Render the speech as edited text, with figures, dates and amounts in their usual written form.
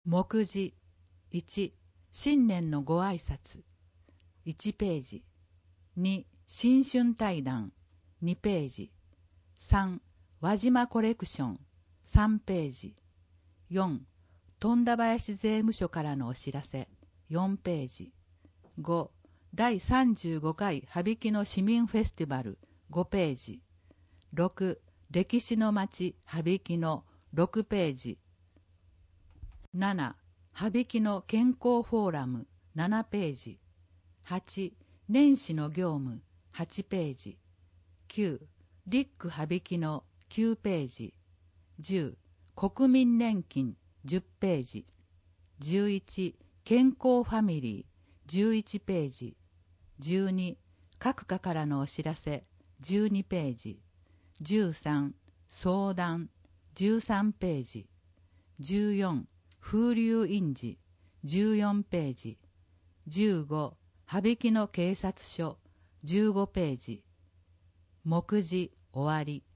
目次1、新年のご挨拶1ページ、2、新春対談2ページ、3、輪島コレクション3ページ、4、富田林税務署からのお知らせ4ページ、5、第35回羽曳野市民フェスティバル5ページ、6、歴史の街羽曳野6ページ、7、羽曳野健康フォーラム7ページ、8、年始の業務8ページ、9、リック羽曳野9ページ、10、国民年金10ページ、11、健康ファミリー11ページ、12、各課からのお知らせ12ページ、13、相談13ページ、14、風流印字14ページ、15、羽曳野警察署15ページ。目次終わり。